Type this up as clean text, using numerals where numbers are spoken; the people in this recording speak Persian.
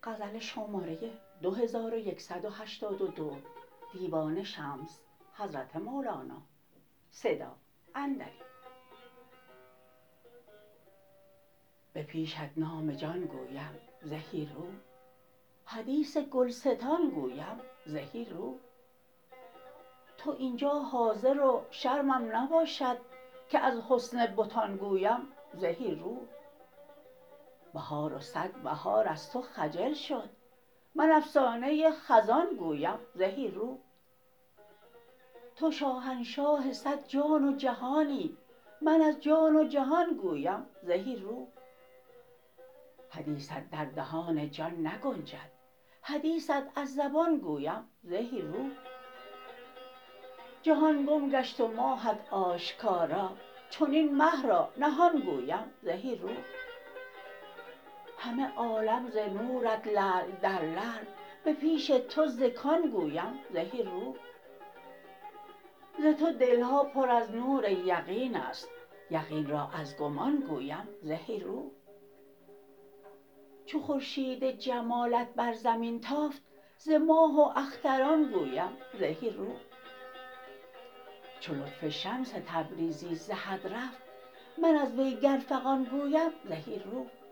به پیشت نام جان گویم زهی رو حدیث گلستان گویم زهی رو تو این جا حاضر و شرمم نباشد که از حسن بتان گویم زهی رو بهار و صد بهار از تو خجل شد من افسانه خزان گویم زهی رو تو شاهنشاه صد جان و جهانی من از جان و جهان گویم زهی رو حدیثت در دهان جان نگنجد حدیثت از زبان گویم زهی رو جهان گم گشت و ماهت آشکارا چنین مه را نهان گویم زهی رو همه عالم ز نورت لعل در لعل به پیش تو ز کان گویم زهی رو ز تو دل ها پر از نور یقین است یقین را از گمان گویم زهی رو چو خورشید جمالت بر زمین تافت ز ماه و اختران گویم زهی رو چو لطف شمس تبریزی ز حد رفت من از وی گر فغان گویم زهی رو